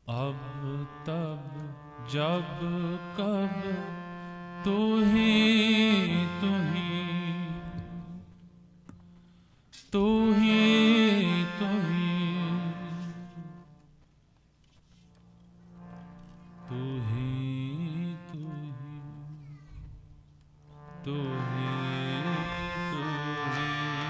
अब तब जब कब तू ही तू ही तू ही तू ही तू ही तू ही तू ही तू ही।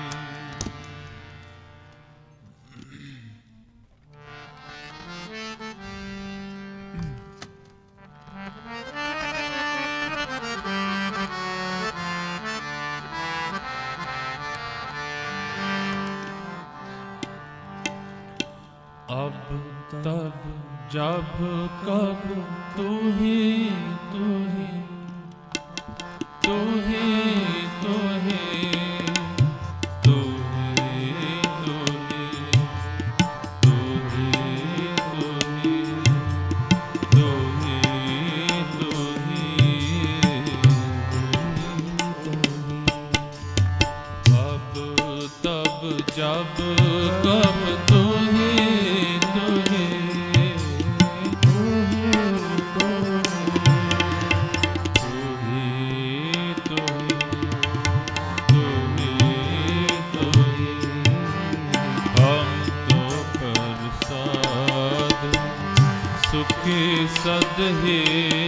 अब तब जब कब तू ही तू ही तू ही तू ही तू ही तू ही तू ही तू ही तू ही तू ही। अब तब जब कब तू ही तू ही तू ही तू ही। हम तो प्रसाद सुखी सदहे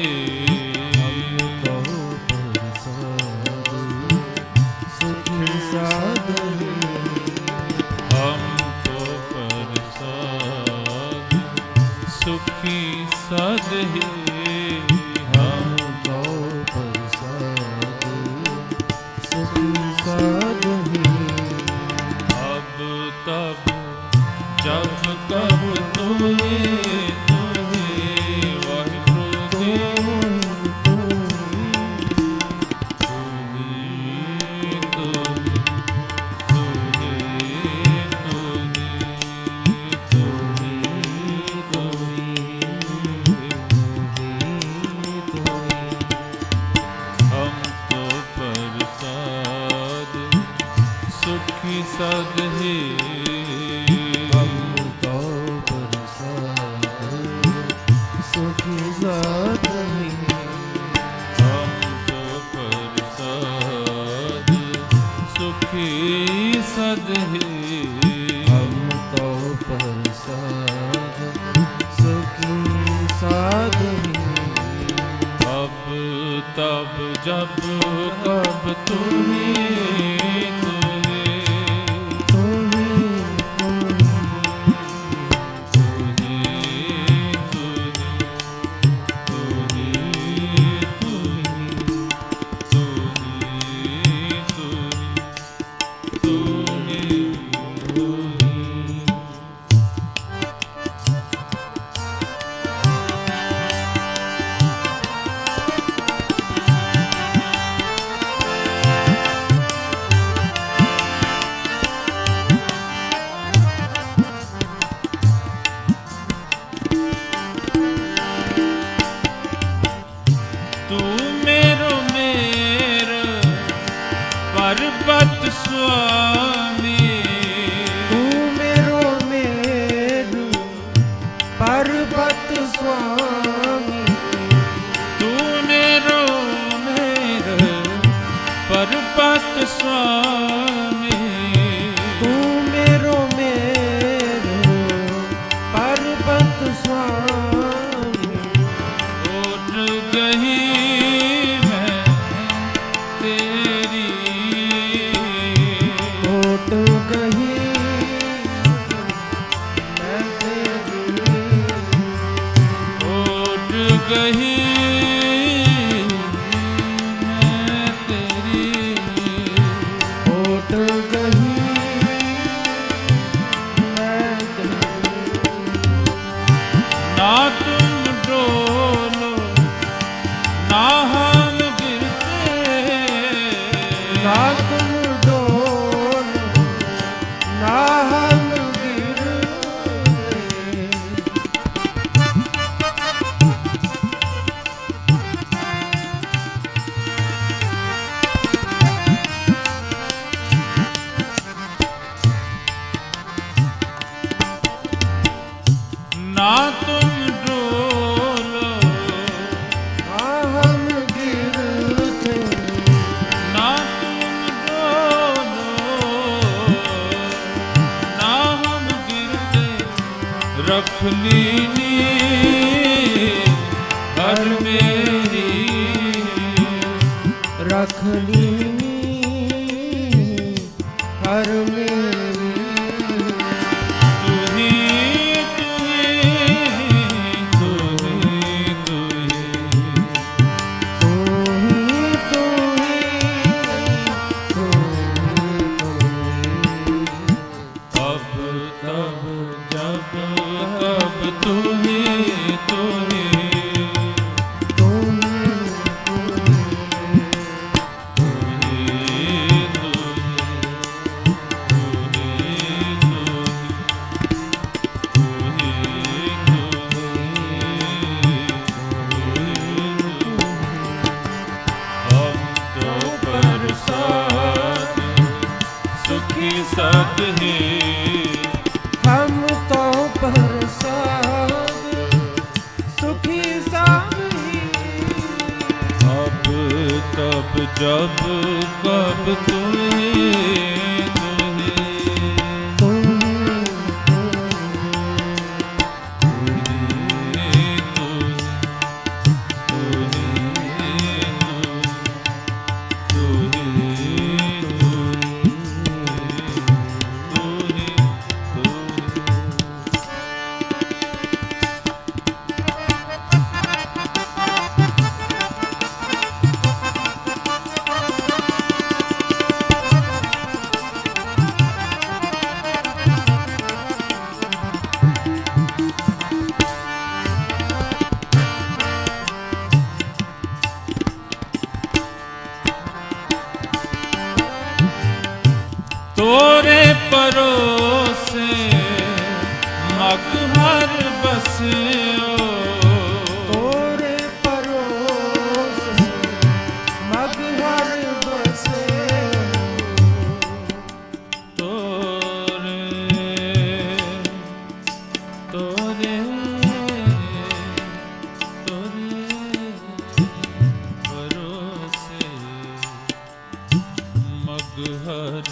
सुखी सदहे हम तो प्रसाद सुखी सदहे। अब तब जब कब तू ही तू ही वाहिगुरु जी तू ही तू ही तू ही तू ही तू ही हम तो प्रसाद सुखी सदहे हम तो प्रसाद सुखी सदहे हम तो प्रसाद सुखी सदहे हम तो प्रसाद सुखी सदहे। अब तब जब कब तू ही तू ही तू ही तू ही तू ही तू ही तू ही तू ही। तू मेरो मेरा पर्वत स्वामी तू मेरो मेरु पर्वत स्वामी तू मेरो मेरा पर्वत स्वामी तू मेरो मेरु पर्वत स्वामी। उठ गई मैं तेरी उठ गई मैं तेरी उठ गई मैं तेरी उठ गई मैं तेरी। ना तुम डोलो ना हम गिरते ना तुम डोलो ना हम गिरते। ना तुम रख लीनी हर मेरी, रख लीनी हर मेरी। तू ही तू ही तू ही तू ही तू ही तू ही अब तब जब कब तू ही तू ही सब ही हम तो प्रसाद सुखी सब ही। अब तब जब कब तू ही तू ही तू तोरे परोसे मगहर बस्यो, तोरे परोसे मगहर बस्यो। तोरे तोरे तोरे परोसे मगहर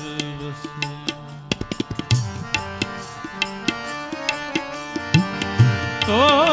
तो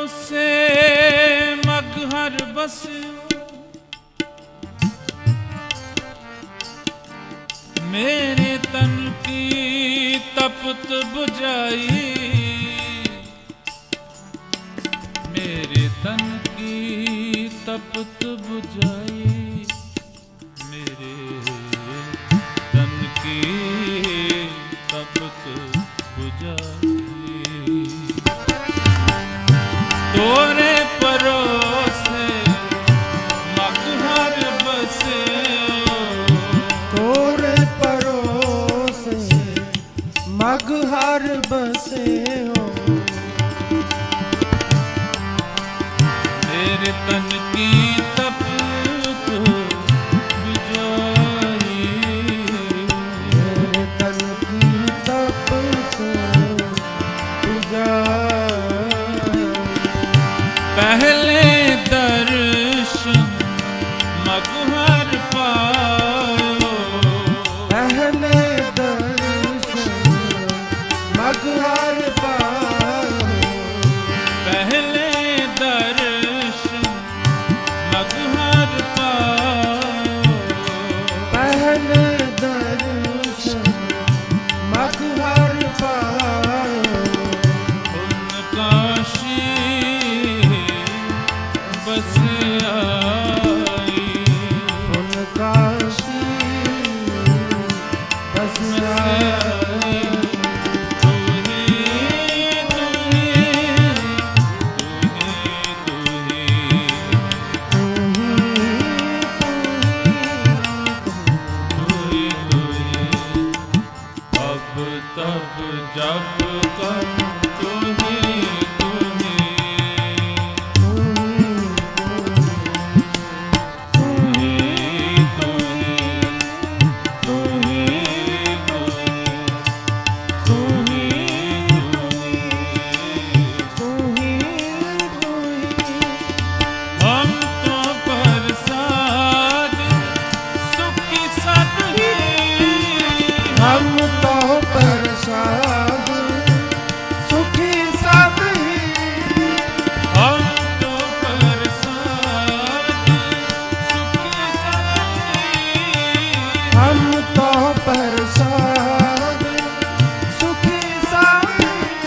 परोसे मगहर बस्यो मेरे तन की तपत बुझाई मेरे तन की तपत बुझाई मेरे तन की तपत बुझाई तोरे परोसे मगहर बसे तोरे परोसे मगहर बसे हो मेरे तन की तपत बुझाई मेरे तन की तपत बुझाई पहले दर्शन मगहर पायो पहले दर्शन मगहर पायो पहले दर्शन मगहर पायो पहले दर्शन मगहर पायो काशी बस आई उन काशी बस आई तब जब कर तुम्हें हम तो प्रसाद सुखी सद हम तो प्रसाद सुखी सब ही हम तो प्रसाद सुखी सद हम तो प्रसाद सुखी सब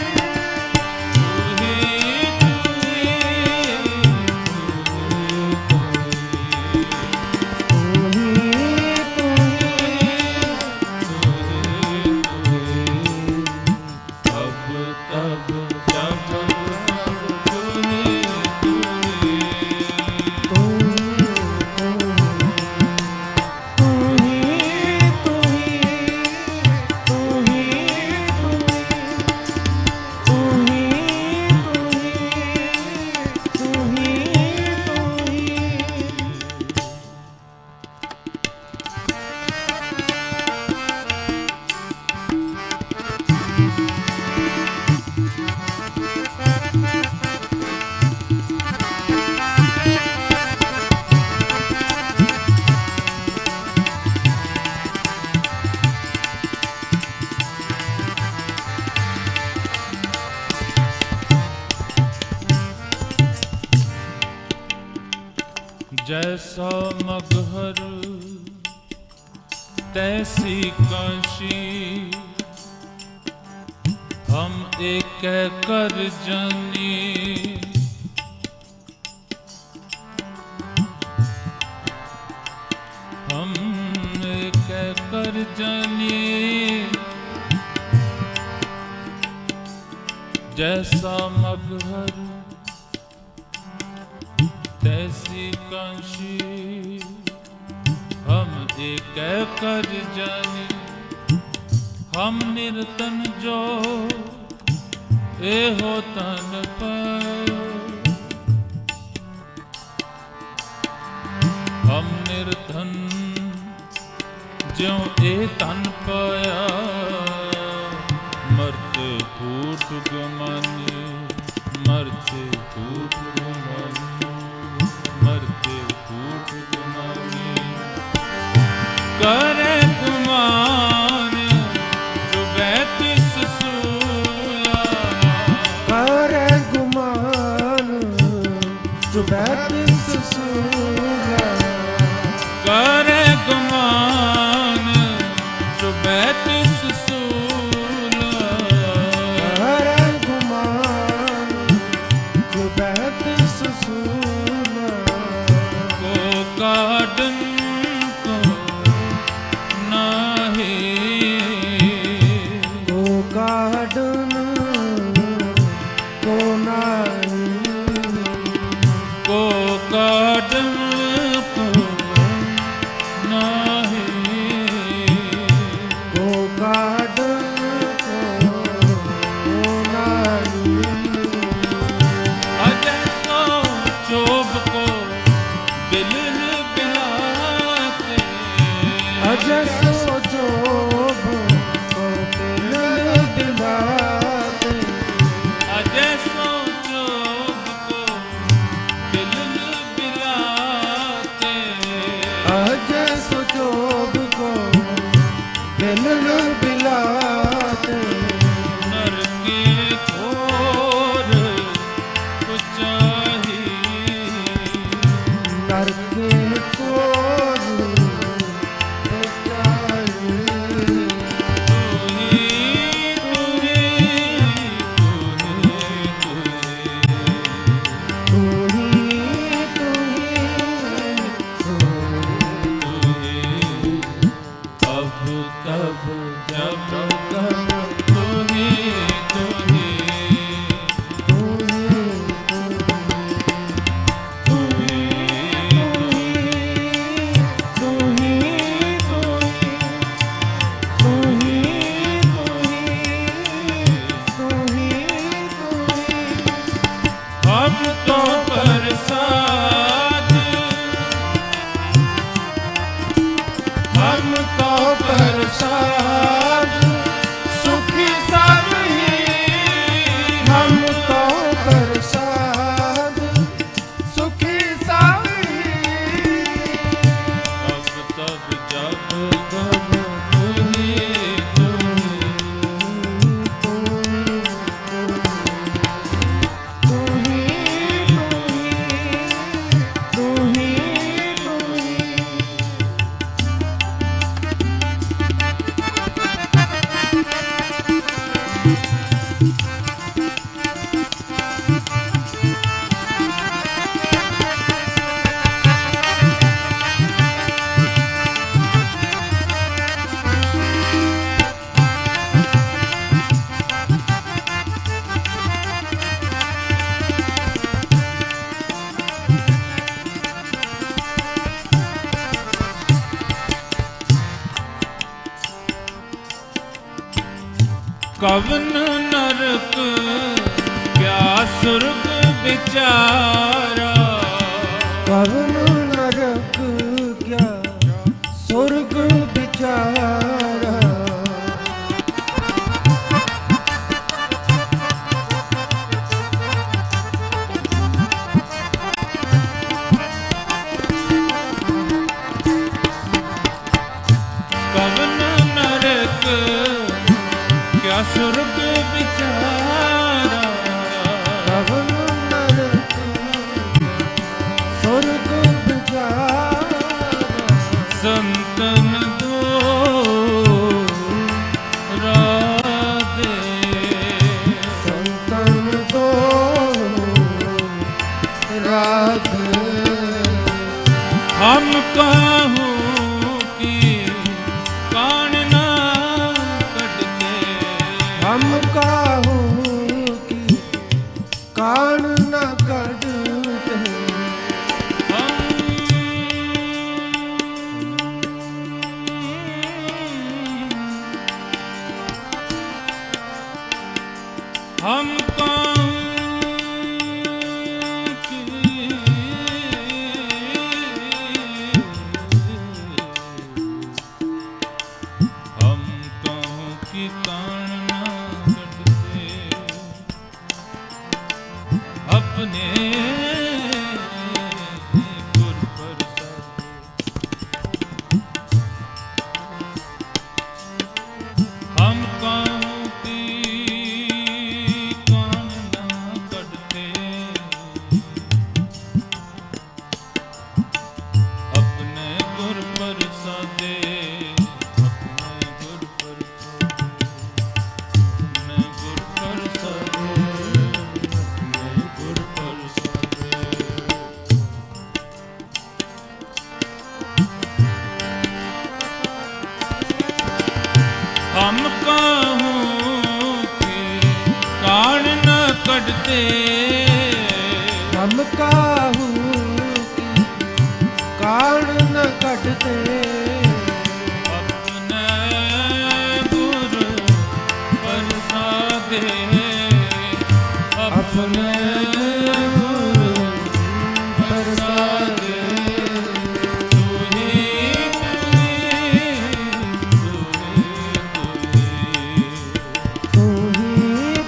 जैसा मगहर तैसी काशी हम एक कर जानी हम एक कर जानी जैसा मगहर तैसी काशी हम एक कर जाने हम निर्तन जो ए हो तन पायो हम निर्धन ज्यों ए तन पाया मरते फूट गमानी मरते फूट गमानी मरते फूट गमानी करे गुमान जो बैतिस सूला करे गुमान तो प्रसाद हम तो प्रसाद सुखी सब ही हम तो प्रसाद सुखी सब ही अब तब जब तब तुम्हें कवन नरक क्या स्वर्ग बिचारा कवन नरक क्या स्वर्ग बिचारा कवन नरक क्या स्वर्ग बिचारा कवन नरक स्वर्ग बिचारा संतन दो राधे संतन दो राधे हम कहूँ कि कान ना कटते हम कहूँ कि कान न कटते हम कहूँ कि हम कहूँ कि कान ना कटते अपने गुर प्रसाद हम कहूँ कि कान ना कटते अपने गुर प्रसादे अपने गुर प्रसादे अपने गुर प्रसादे हम कहूँ कि कान न कटते हम कहूँ कि कान न कटते अपने गुरु प्रसादे अपने गुरु प्रसादे तू ही तू ही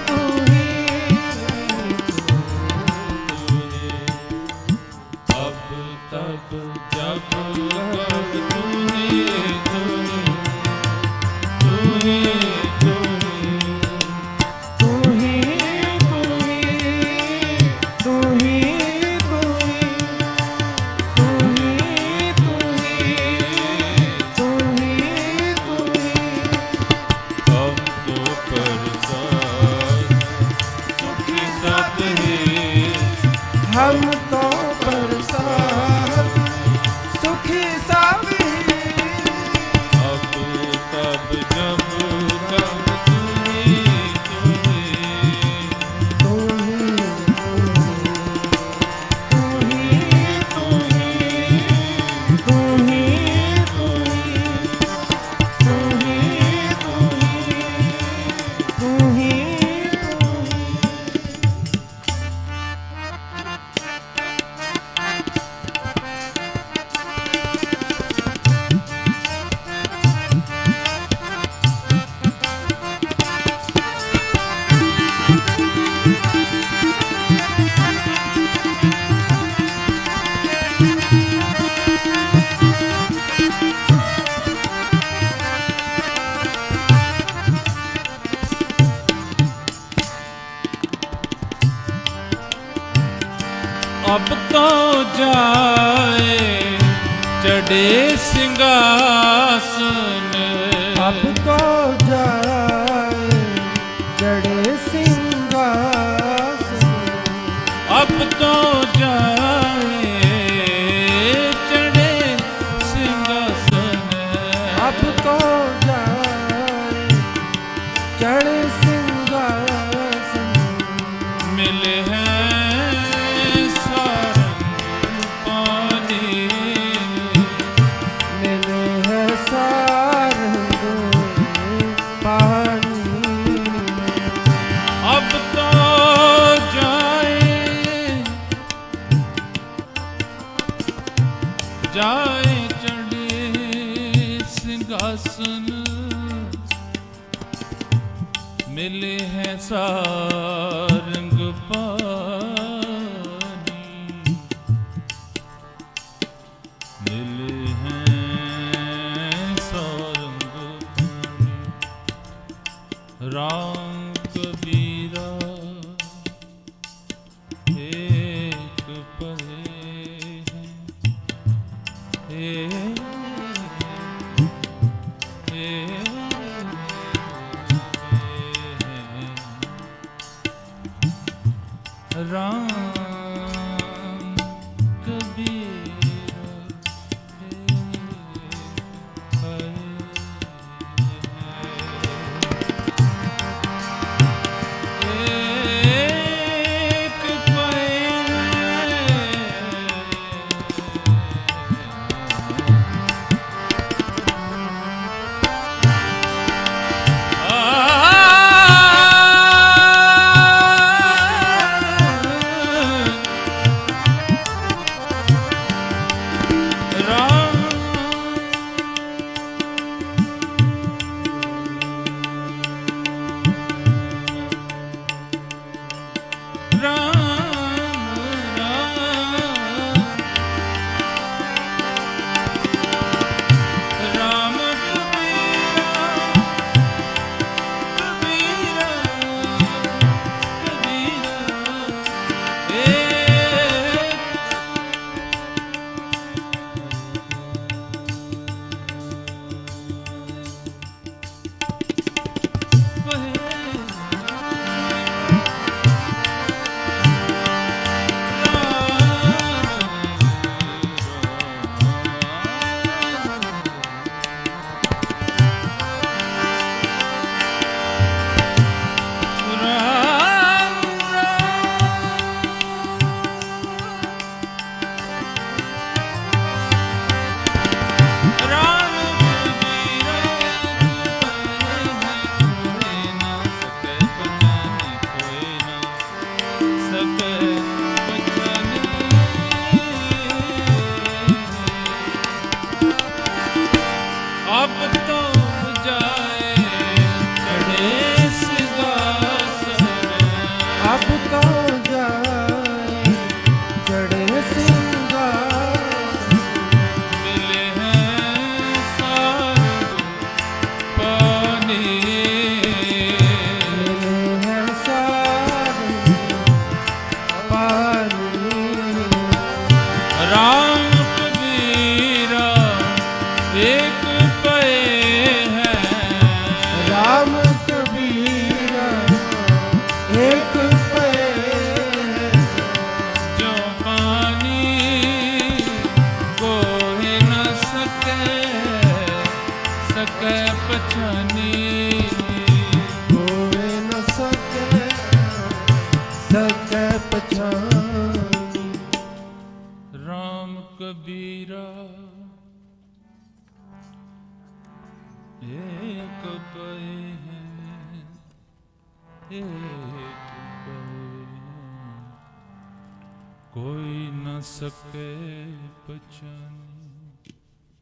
अब तब जब कब तू ही हम तो प्रसाद सुखी सब ही हम तो प्रसाद सुखी सब अब तब जब कब तू ही तू ही अब तो जाए चढ़े सिंहासन, अब तो जाए चढ़े सिंहासन, अब तो जाए चढ़े सिंहासन, अब तो जाए चढ़े सिंहासन। मिले हैं सारंग पानी, मिले हैं सारंग पानी। अब तो जाए जाए चढ़े सिंहासन, मिले हैं सारंग पानी, मिले हैं सारंग पानी। राम कबीरा एक पले हैं, राम कबीरा एक अब तो जाए चढ़े सिंहासन, अब तो जाए चढ़े सिंहासन। मिले हैं सारंग पानी, मिले हैं सारंग पानी। राम कबीरा एक राम कबीरा एक पे जो पानी कोई न सके पछानी, कोई न सके पछानी। राम कबीरा एक पे हैं, एक पे हैं, कोई न सके पहचानी।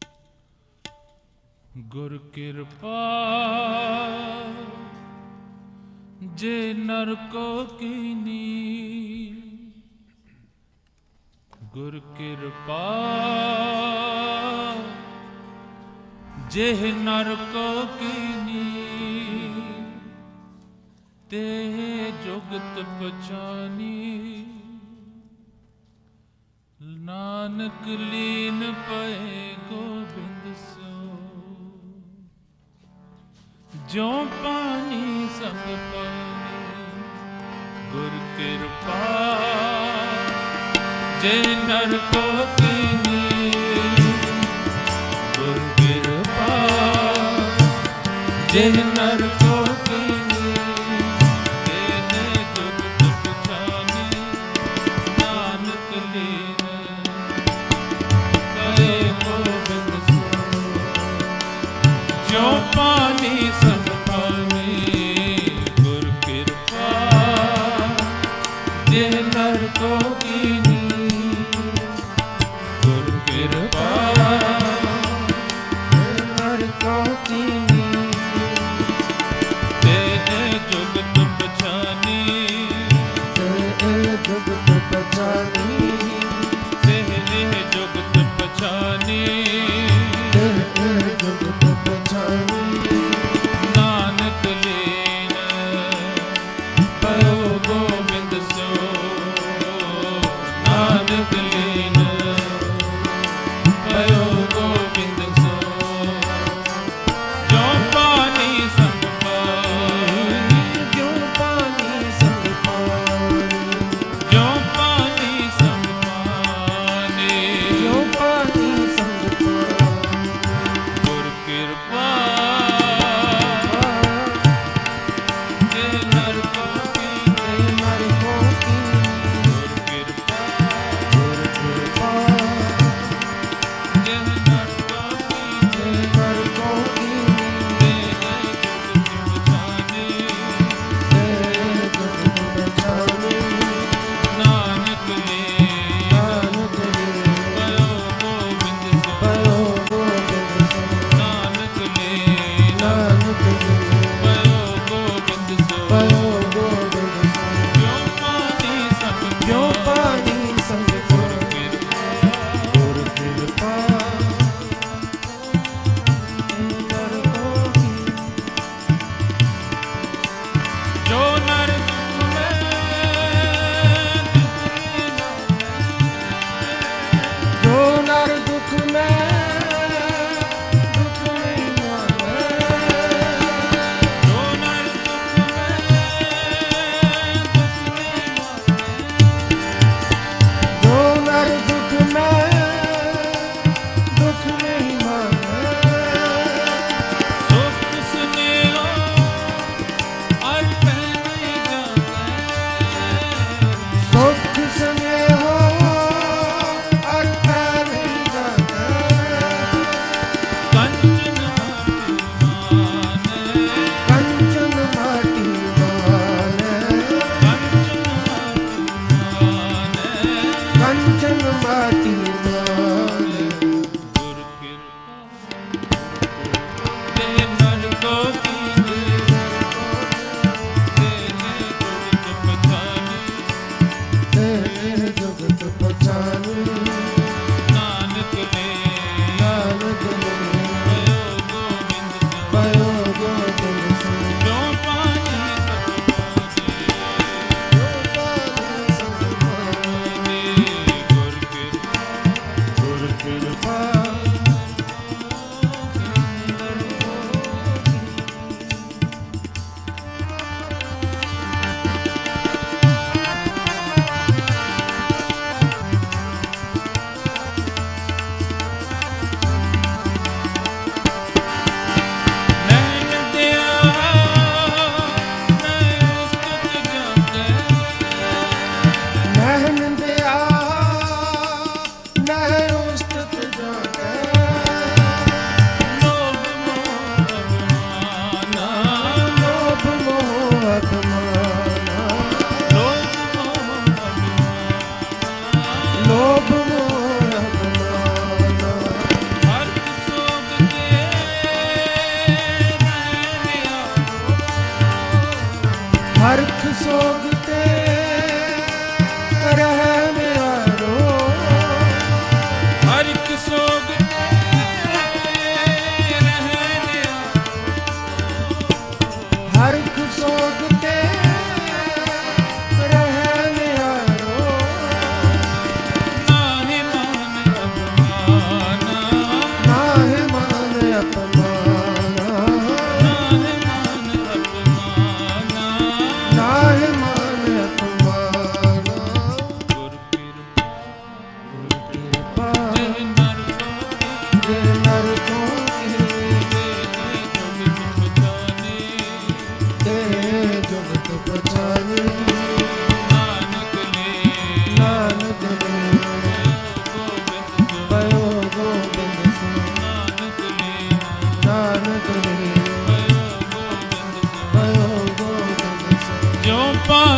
गुर कृपा जे नर को कीनी, गुर कृपा जेह नर को कीनी, ते जुगत पहचानी। ਨਾਨਕ ਲੀਨ ਪਏ ਗੋਬਿੰਦ ਸੋ, ਜੋ ਪਾਣੀ ਸੰਗ ਪਾਣੀ ਗੁਰ ਕਿਰਪਾ, ਜੇ ਨਰ ਕੋ ਕੀਨੀ ਗੁਰ ਕਿਰਪਾ, ਜੇ ਨਰ ਕੋ ਕੀਨੀ, ਤੇਨੇ ਜੁਗਤ ਪਛਾਨੀ, ਨਾਨਕ ਲੀਨ ਪਏ ਗੋਬਿੰਦ ਸੋ, ਜੋ ਪਾਣੀ ਸੰਗ ਪਾਣੀ ਗੁਰ ਕਿਰਪਾ, ਜੇ ਨਰ ਕੋ ਕੀਨੀ ਗੁਰ ਕਿਰਪਾ, ਨਰ ਕੋ ਕੀਨੀ, ਤੇਨੇ ਜੁਗਤ ਪਛਾਨੀ, ਤੇ ਜੁਗਤ ਪਛਾਨੀ, ਤੇਨੇ ਜੁਗਤ ਪਛਾਨੀ, ਤੇ ਜੁਗਤ ਪਛਾਨੀ, ਨਾਨਕ ਲੀਨ ਪਇਓ ਗੋਬਿੰਦ ਸੋ, ਨਾਨਕ ਲੀਨ ਪਇਓ ਗੋਬਿੰਦ ਸੋ, ਜੋ ਪਾਣੀ ਸੰਗ ਪਾਣੀ, ਜੋ ਪਾਣੀ ਸੰਗ ਪਾਣੀ, ਜੋ ਪਾਣੀ ਸੰਗ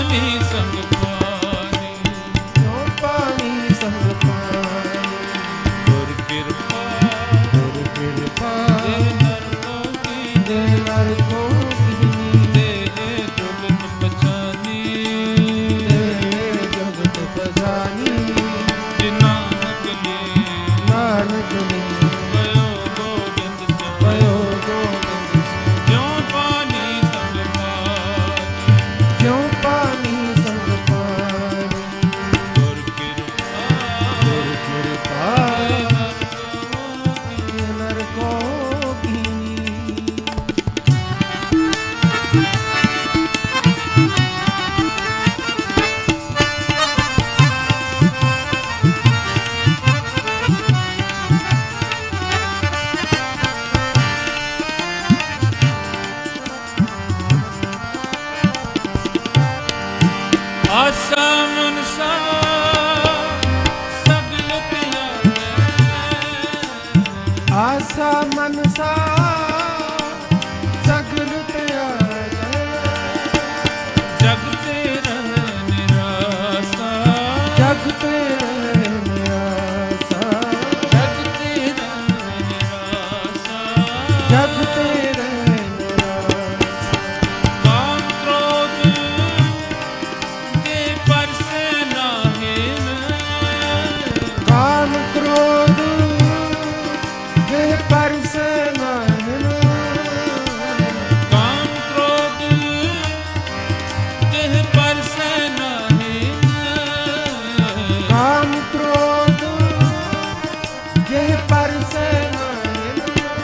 ਪਾਣੀ ਸੰਗ ਪਾਣੀ, ਕਿਉਂ ਪਾਣੀ ਸੰਗ ਪਾਣੀ, ਗੁਰ ਕਿਰਪਾ ਗੁਰ ਕਿਰਪਾ ਦੇ ਨਰ ਕੋ ਕੀਨੀ, ਦੇ ਨਰ ਕੋ ਕੀਨੀ, ਦੇ ਜੁਗਤ ਪਛਾਨੀ, ਦੇ ਜਗਤ ਪਛਾਨੀ, ਜਿਨਾ ਨਕਲੀ ਨਾਨਕ ਨੇ भयो गोविंद सो, भयो ਗੋਬਿੰਦ ਸਿੰਘ। क्यों पानी संग पानी, ਕਿਉਂ ਪਾਣੀ ਸੰਗ ਪਾਣੀ, गुर कृपा ਗੁਰ ਕਿਰਪਾ दे नर को ਨਰ ਕੋ ਕੀਨੀ। आशा मनसा सगल त्यागै, ਆਸਾ ਮਨਸਾ ਸਗਲ ਤਿਆਗੈ, जग ते रह निरासा, ਜਗ ਤੇ ਨਿਆਸਾ, जग ते रह निरासा, ਜਗ ਤੇ ਨਿਆਸਾ। काम क्रोध के परसे नाहिन, ਕਾਮ ਕ੍ਰੋਧ ਦੇ ਪਰਸੇ ਨਾਹਿਨ, काम क्रोध के परसे नाहिन, ਕਾਮ ਕ੍ਰੋਧ ਦੇ ਪਰਸੇ ਨਾਹਿਨ।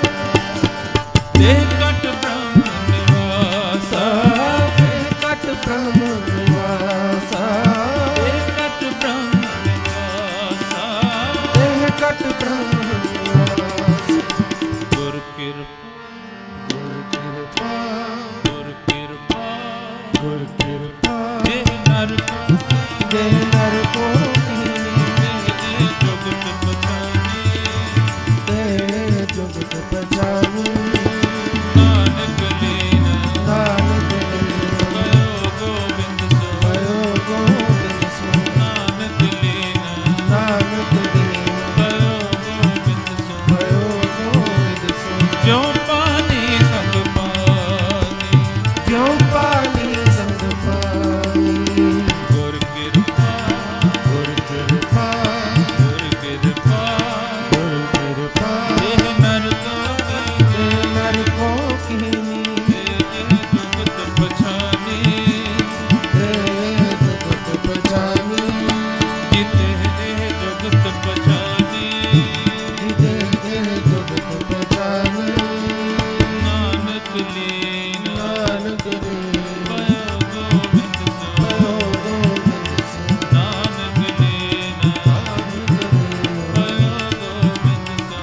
देह कट ब्रह्म निवासा, ਕਟ ਬ੍ਰਹਮ ਨਿਵਾਸਾ, देह कट ब्रह्म निवासा, ਦੇਹ ਕਟ ਬ੍ਰਹਮ ਨਿਵਾਸਾ। गुर कृपा ਗੁਰ ਕਿਰਪਾ गुर कृपा ਗੁਰ ਕਿਰਪਾ देह नर को ਦੇ ਨਰ ਕੋ ਕੀਨੀ, दे जुगत पछानी, ਦੇ ਜੁਗਤ ਪਛਾਨੀ, नानक लीन ਨਾਨਕ ਨੇ भयो गोविंद सो, भयो ਗੋਬਿੰਦ ਸਿੰਘ। नानक लीन ਨਾਨਕ ਦੀਨ भयो गोविंद सो, भयो ਗੋਬਿੰਦ ਸਿੰਘ। क्यों पानी संग पानी, ਕਿਉਂ ਪਾਣੀ ਸੰਗ ਪਾਣੀ, गुर कृपा ਗੁਰ ਕਿਰਪਾ गुर कृपा ਗੁਰ ਕਿਰਪਾ देह नर को ਦੇ ਨਰ ਕੋ ਕੀਨੀ, दे जुगत पछानी, ਦੇ ਜਗਤ ਪਛਾਨੀ, जिते देह जुगत पछानी, ਦੇ ਜਗਤ ਪਛਾਨੀ। नानक लीन ਨਾਨਕ ਦੇ भयो गोविंद सो, भयो ਗੋਬਿੰਦ ਸਿੰਘ। नानक लीन ਨਾਨਕ ਦੇ भयो गोविंद सो,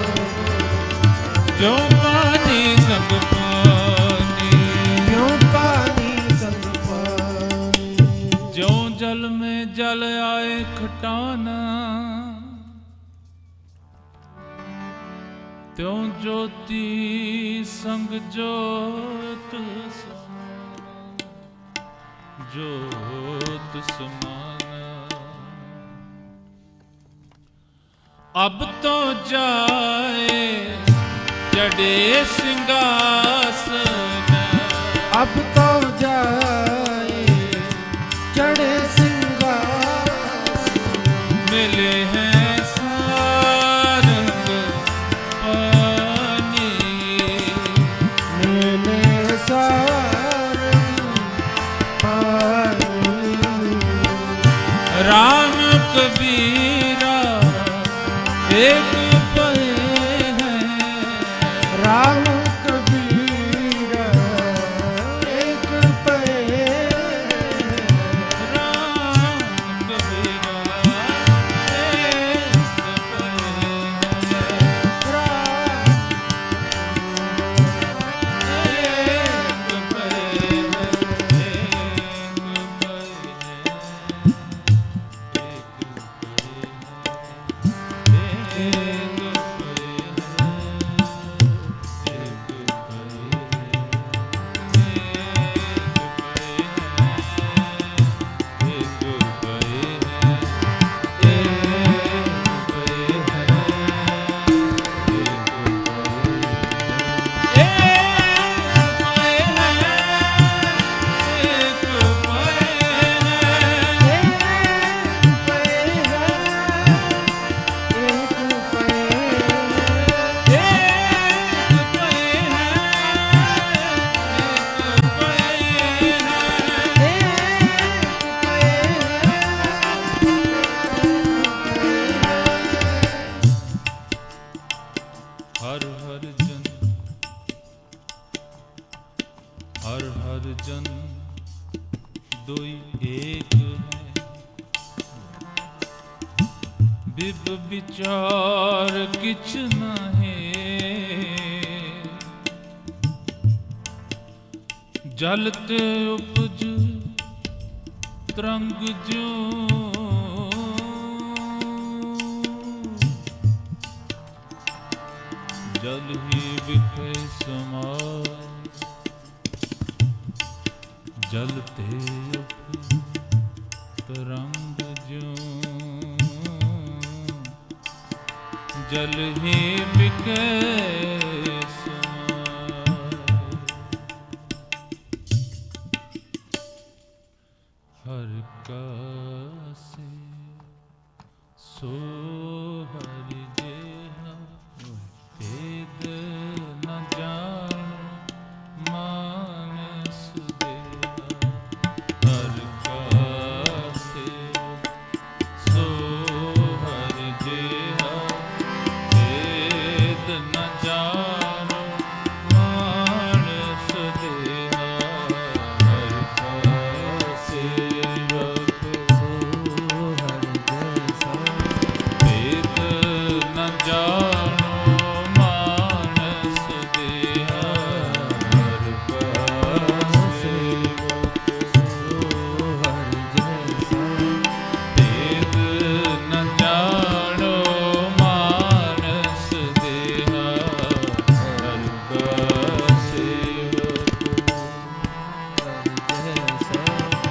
जो पानी संग पानी, ਕਿਉਂ ਪਾਣੀ ਸੰਗ ਪਾਣੀ, ज्यों जल में जल आए खटाना, त्यों ज्योति संग ज्योत समाना, ज्योत समाना। अब तो जाए चढ़े सिंहासन, ਅਬ ਤੋ ਜਾਏ ਚੜੇ ਸਿੰਘਾਸਨ, मिले हैं सारंग पानी, ਮਿਲੇ ਸਾਰੰਗ ਪਾਣੀ। राम कबीरा एक पए हैं, ਰਾਮ ਕਬੀਰਾ ਏਕ ਪਏ, राम कबीरा एक पए हैं, ਰਾਮ एक पए हैं, एक पए हैं, एक पए हैं, एक कोई एक है। बिब विचार किछ नाहे, जल ते उपज तरंग ज्यों। जल ही बिखे समाए, जल ते उपज तरंग ज्यों। जल ही बिखे हर का से सो हर जेहा। भेद न जान मानस देहा। हर का से सो हर जेहा। भेद न जान मानस देहा। हर का सेवक सो हर जैसा। भेद न जानो मानस देहा। हर का सेवक सो हर जैसा। भेद न जानो मानस देहा। हर का सेवक हर जैसा।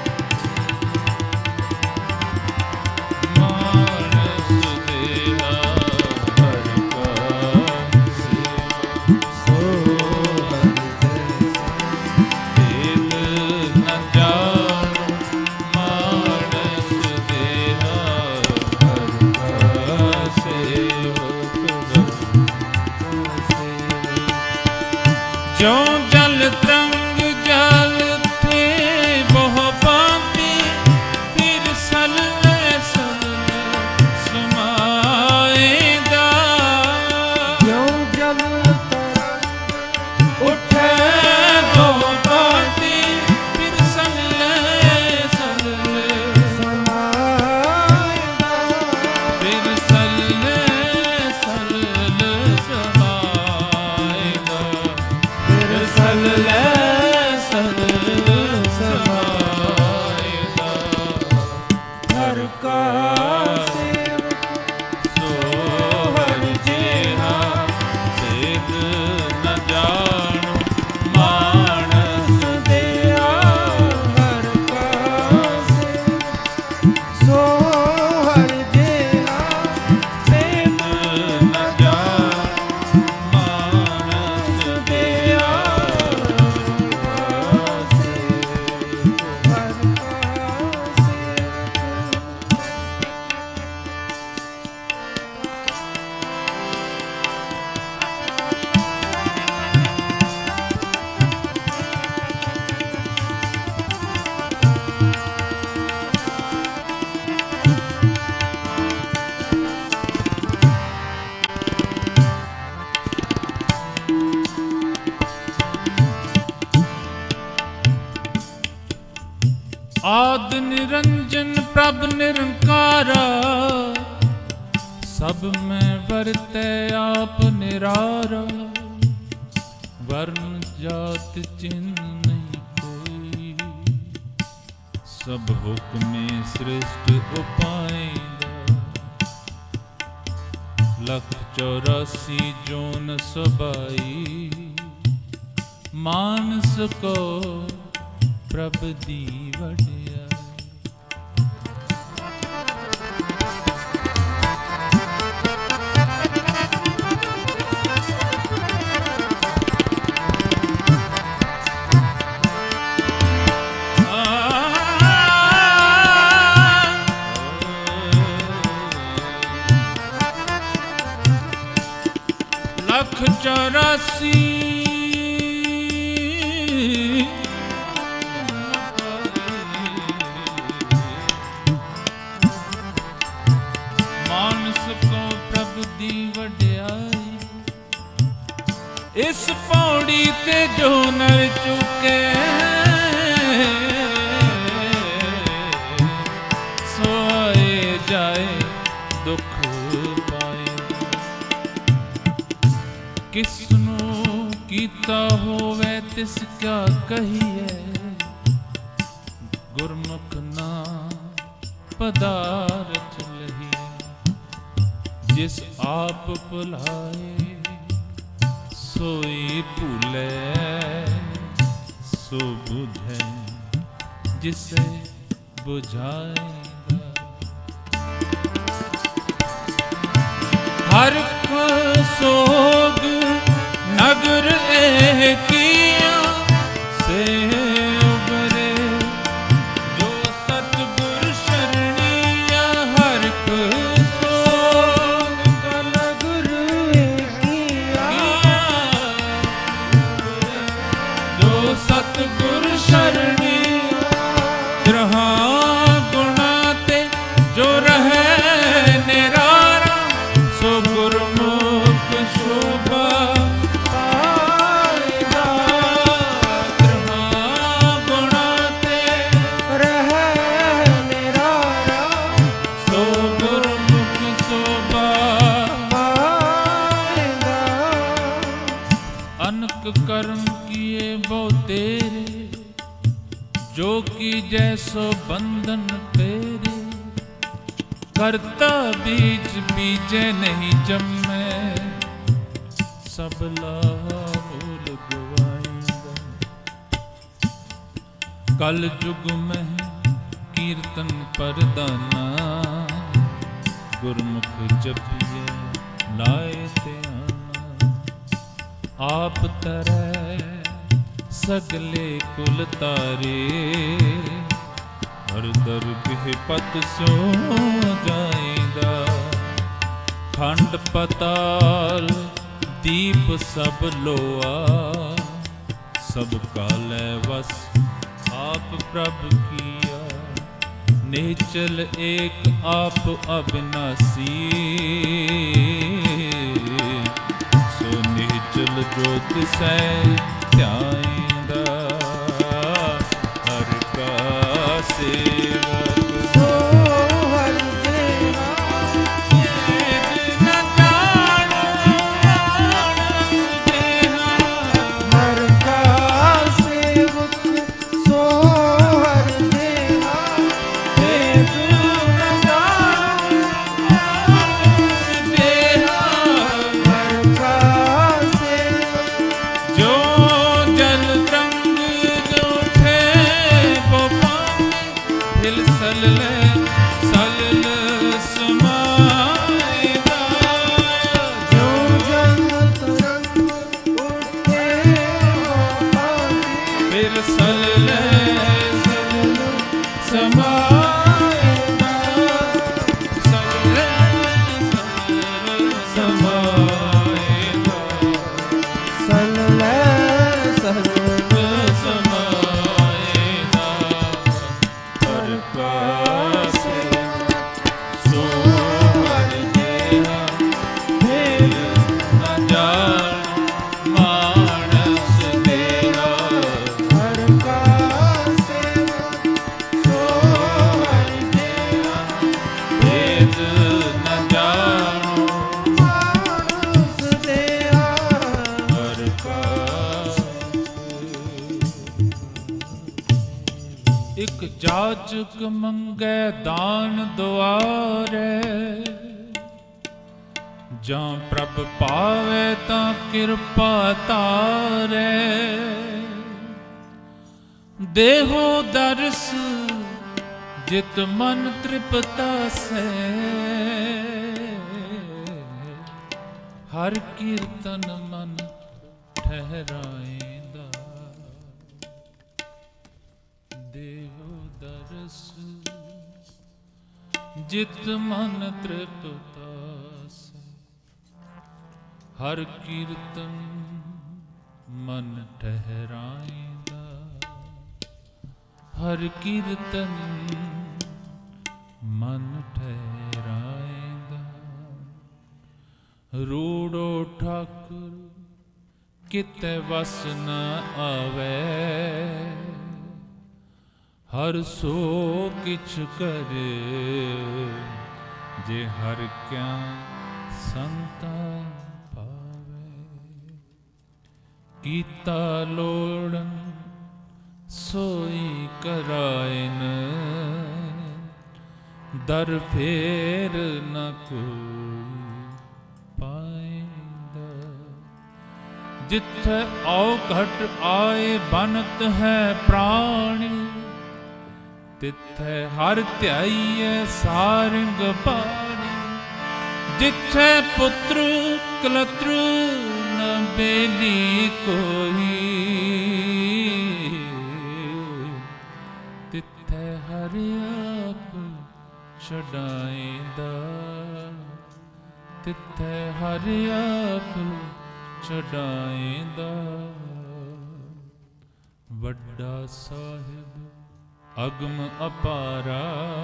मानस देहा। हर का सेवक सो हर जैसा। भेद न जानो मानस देहा। हर का सेवक ज्यों जल तरंग जल थे बहु भांति। फिर सलले सलले समाएगा। ज्यों जल तरंग उठे बहु भांति। फिर सलले सलले समाएगा। फिर सलले सलले समाएगा। फिर सलले सलले समाएगा। हर का सेवक सो हर जेहा। भेद न जानो मानस देहा। हर का सेवक सो हर जेहा। भेद न जानो मानस देहा। आद निरंजन प्रभ निरंकारा। सब में वरतै आप निरारा। वर्ण जात चिन्ह नहीं कोई। सब हुक्मे सृष्टि उपाएगा। 184 जोन सबाई। मानस को प्रभ दी वड्या। लख 84 मानस को प्रभ दी वड्याई। इस पौड़ी ते जो नर चुके का होवे तिस क्या कहिए, गुरमुख नाम पदारथ लहिए। जिस आप भुलाए सोई भूले, सो बुझे जिसे बुझाएगा। हरख सोग नगर एकिया, से उबरे जो सतगुर शरणिया। हरख सोग नगर एकिया, जो सतगुर शरणिया। जहाँ गुणा ते जो रहे निरारा, सो गुरमुख शोभा पाएगा। जहाँ गुणा ते रहे निरारा, सो गुरमुख शोभा पाएगा। अनक कर्म किए बहु तेरे, जो की जैसो बंधन तेरे। करता बीज बीजे नहीं जम्मे, सब लाभ गवाएगा। कल युग में कीर्तन परदाना, गुरमुख जपिए लाए ते आना। आप तरह सगले कुल तारे, हर दरगह पत स्यो जाएगा। खंड पताल दीप सब लोआ, सब काले वस आप प्रभ किया। निश्चल एक आप अविनाशी, सो निश्चल ज्योत सै ध्याएंदा। हर का सेवक सो हर देवा, न जानो देहा। हर का सेवक सो हर देवा। भेद न जानो देहा। हर का सेवक जो जल रंग जो थे वो पानी, हिल सलले सलल समाएगा। जो जल तरंग उठे वो पानी, फिर सलले सलल समाएगा। सलले सलल समाएगा। सलले सलले समाएगा। हर का सेवक सो हर देहा। भेद न जान मानस देहा। हर का सेवक सो हर देवा। भेद न जानो मानुष देहा। हर का। इक जाचक मंगे दान दुआरे, ਜਾਂ ਪ੍ਰਭ ਪਾਵੇ ਤਾਂ ਕਿਰਪਾ ਤਾਰੇ। ਦੇਹੋ ਦਰਸ ਜਿਤ ਮਨ ਤ੍ਰਿਪਤਾ ਸੇ, ਹਰ ਕੀਰਤਨ ਮਨ ਠਹਿਰਾਏਂਦਾ। ਦੇਹੋ ਦਰਸ ਜਿਤ ਮਨ ਤ੍ਰਿਪਤਾ ਸੇ, ਹਰ ਕੀਰਤਨ ਮਨ ਠਹਿਰਾਏਂਦਾ। ਹਰ ਕੀਰਤਨ ਮਨ ਠਹਿਰਾਏਂਦਾ। ਰੂੜੋ ਠਾਕੁਰ ਕਿਤੇ ਵਸ ਨ ਆਵੇ, ਹਰ ਸੋ ਕਿਛ ਕਰੇ ਜੇ ਹਰ ਕਿਆ ਸੰਤਾ ਕੀਤਾ ਲੋੜਨ ਸੋਈ ਕਰਾਇਨ, ਦਰ ਫੇਰ ਨ ਕੋਈ ਪਾਇਂਦਾ। ਜਿੱਥੇ ਔ ਘਟ ਆਏ ਬਨਤ ਹੈ ਪ੍ਰਾਣੀ, ਤਿੱਥੇ ਹਰ ਧਿਆਈਐ ਸਾਰੰਗ ਬਾਣੀ। ਜਿੱਥੇ ਪੁੱਤਰ ਕਲਤਰ ਨ ਬੇਲੀ ਕੋਈ, ਤਿੱਥੇ ਹਰਿ ਆਪ ਛਡਾਇਂਦਾ। ਤਿੱਥੇ ਹਰਿ ਆਪ ਛਡਾਇਂਦਾ। ਵੱਡਾ ਸਾਹਿਬ ਅਗਮ ਅਪਾਰਾ,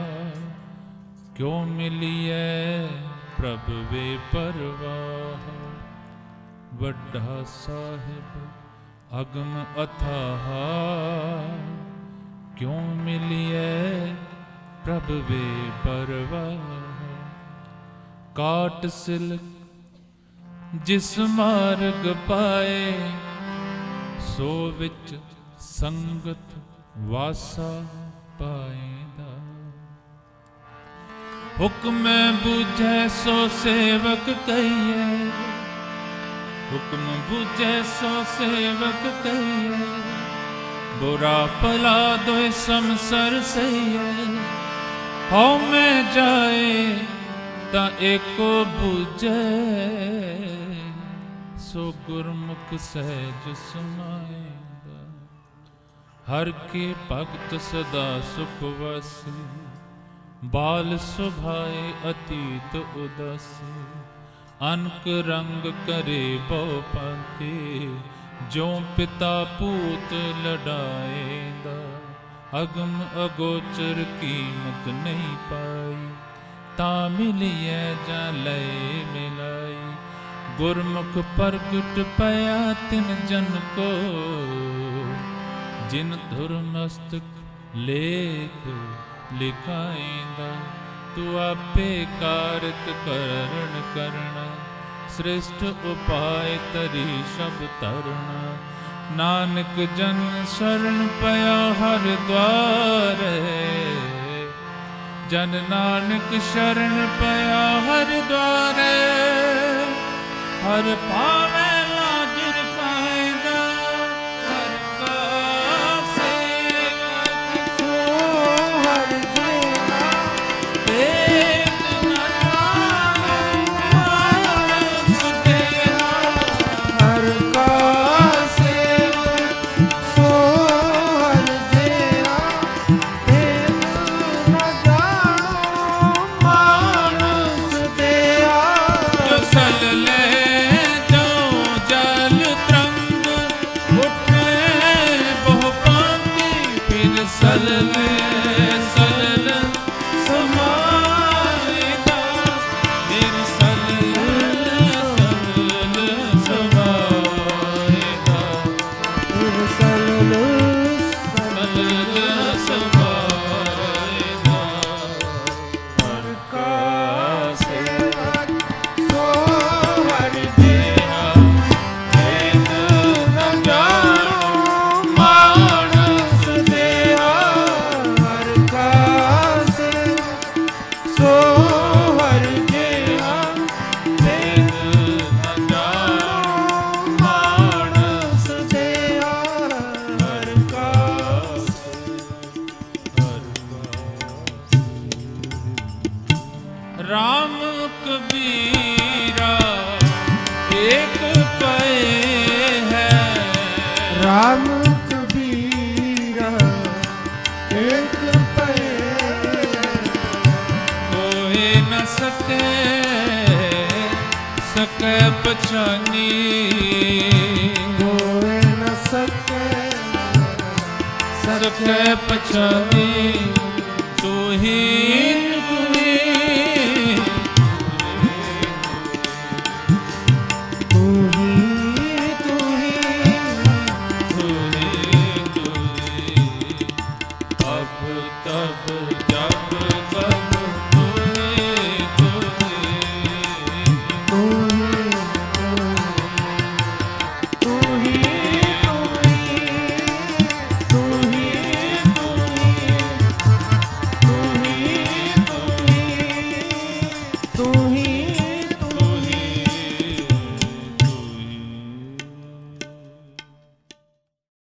ਕਿਉ ਮਿਲੀਐ ਪ੍ਰਭ ਵੇ ਪਰਵਾਹ। ਵੱਡਾ ਸਾਹਿਬ ਅਗਮ ਅਥਾਹ, ਕਿਉ ਮਿਲੀਐ ਪ੍ਰਭ ਵੇ ਪਰਵਾਹ। ਕਾਟ ਸਿਲਕ ਜਿਸ ਮਾਰਗ ਪਾਏ, ਸੋ ਵਿੱਚ ਸੰਗਤ ਵਾਸਾ ਪਾਇਂਦਾ। ਹੁਕਮੈ ਬੁਝੈ ਸੋ ਸੇਵਕ ਕਹੀਏ, ਹੁਕਮ ਬੁਝੈ ਸੋ ਸੇਵਕ ਕਹੀਏ। ਬੁਰਾ ਭਲਾ ਦੋਇ ਸਮਸਰ ਸਹੀਏ, ਹਉ ਮੈਂ ਜਾਏ ਤਾਂ ਏਕੋ ਬੁਝੈ। ਸੋ ਗੁਰਮੁਖ ਸਹਿਜ ਸਮਾਏਗਾ, ਹਰ ਕੇ ਭਗਤ ਸਦਾ ਸੁਖ ਵਸੈ। ਬਾਲ ਸੁਭਾਏ ਅਤੀਤ ਉਦਾਸੀ, ਅਨਕ ਰੰਗ ਕਰੇ ਬਹੁ ਪੰਥੀ। ਜਿਉ ਪਿਤਾ ਪੂਤ ਲੜਾਏਂਦਾ, ਅਗਮ ਅਗੋਚਰ ਕੀਮਤ ਨਹੀਂ ਪਾਈ। ਤਾਂ ਮਿਲੀਐ ਜਾਂ ਲਏ ਮਿਲਾਈ, ਗੁਰਮੁਖ ਪ੍ਰਗਟ ਪਿਆ ਤਿਨ ਜਨ ਕੋ। ਜਿਨ ਧੁਰ ਮਸਤਕ ਲੇਖ ਲਿਖਾਇਂਦਾ, ਤੂੰ ਆਪੇ ਕਾਰਤ ਕਰਨ ਕਰਣਾ। ਸ੍ਰਿਸ਼ਟ ਉਪਾਇ ਤਰੀ ਸਭ ਤਰਣਾ, ਨਾਨਕ ਜਨ ਸ਼ਰਨ ਪਿਆ ਹਰਿ ਦੁਆਰੇ। ਜਨ ਨਾਨਕ ਸ਼ਰਨ ਪਿਆ ਹਰਿ ਦੁਆਰੇ, ਹਰਿ ਪਾਵੈ ਲਾਜਿਰ ਪਾਇਂਦਾ। ਹਰਿ ਕਾ ਸੇਵਕ ਸੋ ਹਰਿ ਜੀਆ, ਭੇਦ ਨ ਜਾਣੈ ਮਾਨਸ ਦੇਹਾ। ਹਰਿ ਕਾ ਸੇਵਕ ਸੋ ਹਰਿ ਜੀਆ, ਭੇਦ ਨ ਜਾਣੋ ਮਾਨਸ ਦੇਹਾ। ਜੋ ਸਲ ਲੈ ਜਾਉ ਜਲ ਤਰੰਗ, ਉਠੈ ਬਹੁ ਭਾਂਤੀ। ਫਿਰ ਸਲ ਲੈ ਸਲਲ ਸਮਾਏਗਾ, ਫਿਰ ਸਲਲ ਸਲਲ ਸਮਾਏਗਾ। ਫਿਰ ਸਲਲ ਸਲਲ ਸਮਾਏਗਾ। ਹਰਿ ਕਾ ਸੇਵਕ ਸੋ ਹਰਿ ਜੀਆ, ਭੇਦ ਨ ਜਾਣੋ ਮਾਨਸ ਦੇਹਾ। ਹਰਿ ਕਾ ਸੇਵਕ ਸੋ ਹਰਿ ਜੀਆ, ਭੇਦ ਨ ਜਾਣੋ ਮਾਨਸ ਦੇਹਾ। ਹਰਿ ਕਾ ਰਾਮ ਕਬੀਰਾ ਏਕ ਪਏ ਹੈ। ਰਾਮ ਕਬੀਰਾ ਏਕ ਪਏ, ਕੋਇ ਨ ਸਕੇ ਸਕੈ ਪਛਾਨੀ। ਕੋਇ ਨ ਸਕੇ ਸਕੈ ਪਛਾਨੀ, ਤੂੰ ਹੀ